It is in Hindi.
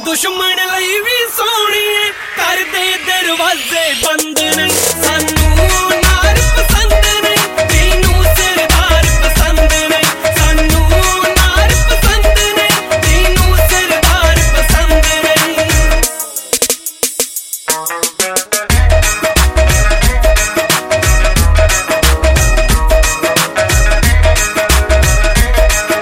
दुश्मन लई भी सोहणीए कर दे दरवाजे बंद ने।